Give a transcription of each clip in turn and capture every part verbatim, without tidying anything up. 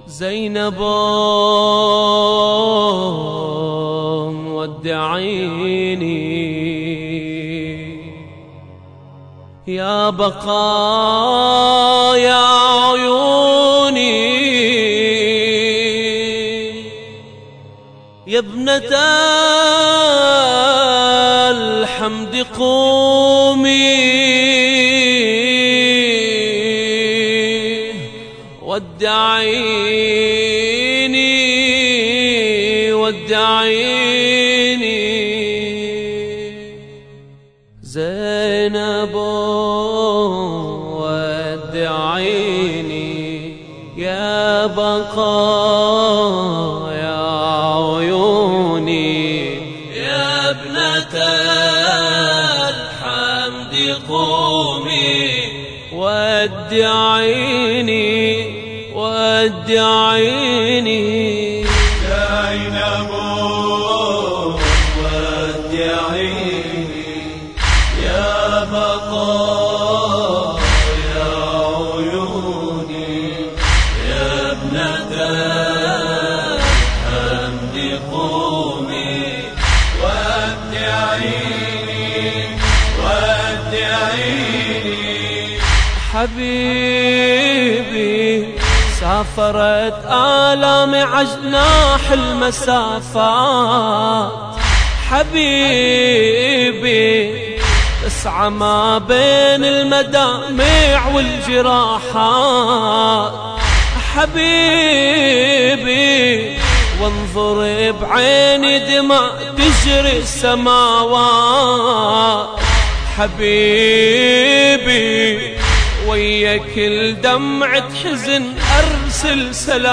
زينب ودعيني يا بقايا عيوني يا ابنة الحمد قومي ودعيني ودعيني زينب ودعيني يا بقايا عيوني يا ابنة الحمد قومي ودعيني ودعيني زينب ودعيني يا بقايا عيوني يا ابنة الحمد قومي ودعيني ودعيني حبيبي سافرت آلام عجناح المسافات حبيبي تسعى ما بين المدامع والجراحات حبيبي وانظر بعيني دماء تجري السماوات حبيبي ويا كل دمعة حزن أرسل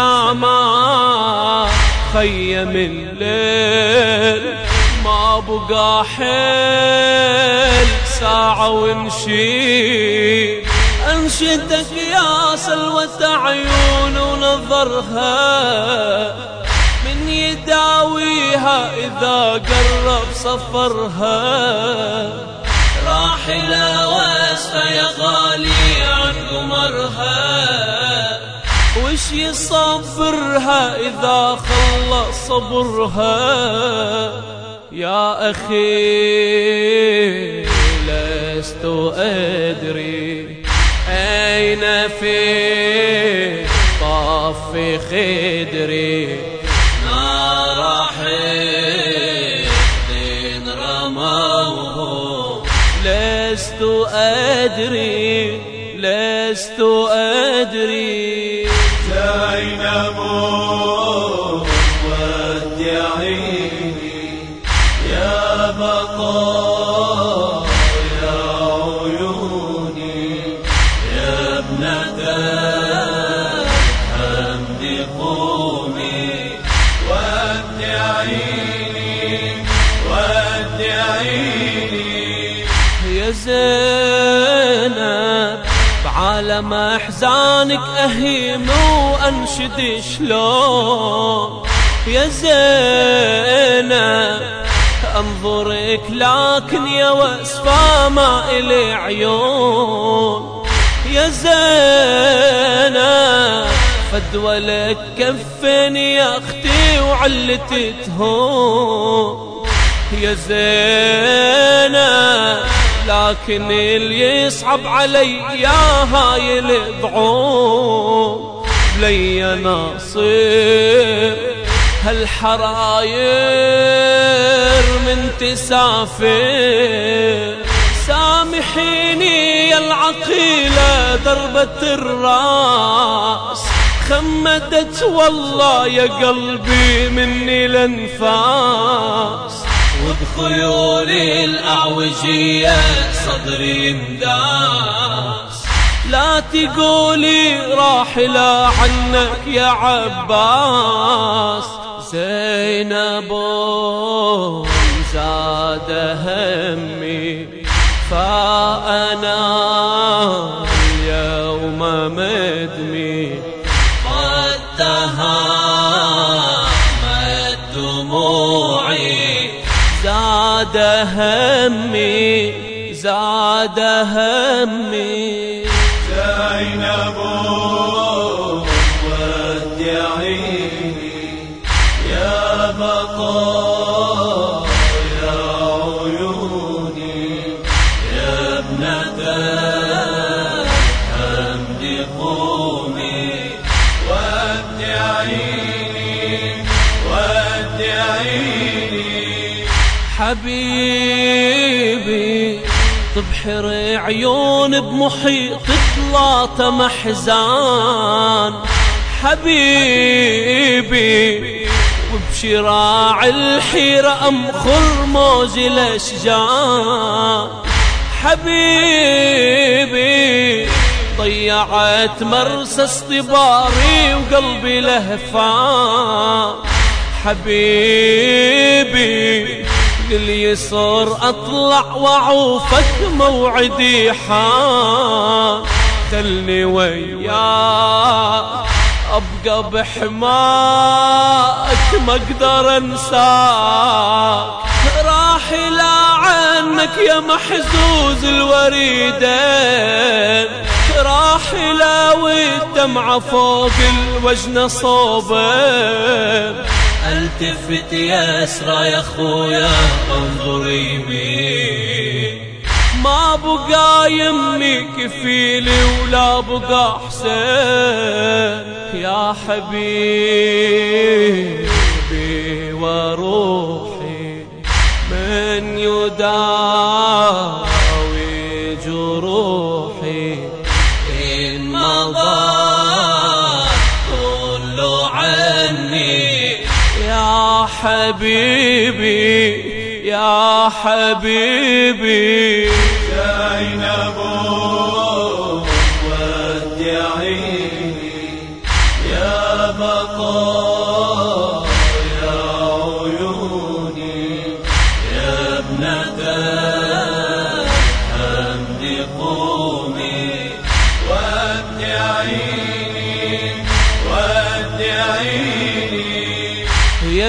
سلاما خيم الليل ما بقى حيل ساعة وامشي أنشدك يا سلوة عيون ونظرها من يداويها إذا قرب صفرها راحلة واسفة يا غالي عن قمرها وش يصبرها إذا خلص صبرها يا أخي لست أدري أين في طف خدري نار حد رموه لست أدري لست أدري زينب ودعيني يا بقايا عيوني يا ابنة الحمد قومي ودعيني ودعيني يا زينب بعالم احزانك اهيم وانشد شلون يا زينب انظرك لكن يا وصفة ما إلي عيون يا زينب فدوى لك كفن يا اختي وعلتي تهون يا زينب لكن اللي يصعب علي يا هاي الضعون لي ناصر هالحراير من تسافر سامحيني يا العقيلة ضربة الراس خمدت والله يا قلبي مني الانفاس وبخيولي الأعوجية صدري مداس لا تقولي راحلة عنك يا عباس زينب زاد همي فأنا اليوم مدمي قد تهامت دموعي زاد همي زاد همي زينب ودعيني بقاء يا عيوني يا ابنة الحمد قومي ودعيني ودعيني. حبيبي تبحر عيون بمحيط ثلاثة محزان، حبيبي وبشراع الحيرة أمخر موج الأشجار. حبيبي ضيعت مرسى اصطباري وقلبي لهفان. حبيبي لليسر أطلع وعوفك موعدي حان. خلني وياك أبقى بحماك ما أقدر أنساك. راحل عنك يا محزوز الوريدين، راحل والدمعة فوق الوجن صوبين. التفت يا اسرى يا خويا انظر يمين، ما بقى يمي كفيلي ولا بقى حسين. يا حبيبي وروحي من يداوي جروحي إن مضى كل عني. يا حبيبي يا حبيبي زينب ودعيني يا بقاء يا عيوني يا ابنة الحمد قومي ودعيني ودعيني. يا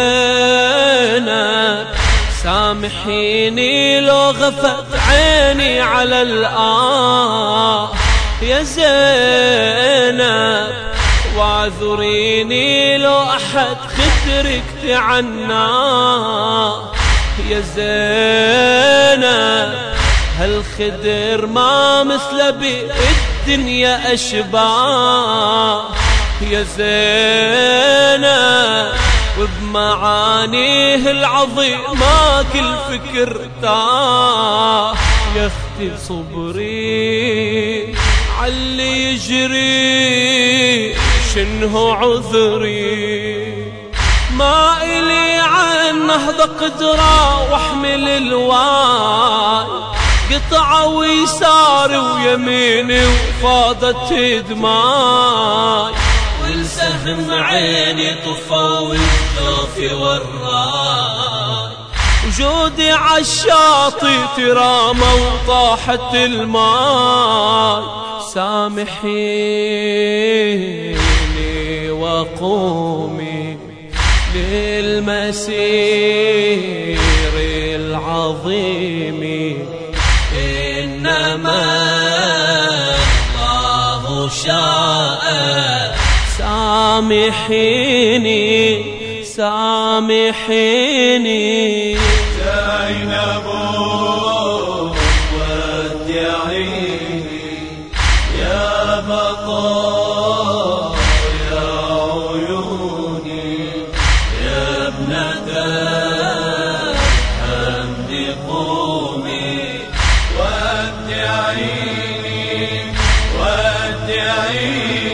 زينب سامحيني لو غفت عيني على الآه. يا زينب واعذريني لو أحد خدرك تعناه. يا زينب هالخدر ما مثل بالدنيا أشباه. يا زينب وبمعانيه العظيمة كل فكر تاه. يا اختي صبري عاللي يجري شنه عذري. ما إلي عن نهضة قدرة واحمل الواي. قطع ويساري ويميني وفاضت دماي. والسهم عيني طفى والجوف والراي. وجودي عالشاطئ ترامى وطاحت الماي. سامحيني وقومي للمسير العظيم. إنما الله شاء. سامحيني سامحيني. زينب ودعيني يا بقاء يا عيوني يا ابنة الحمد قومي ودعيني ودعيني.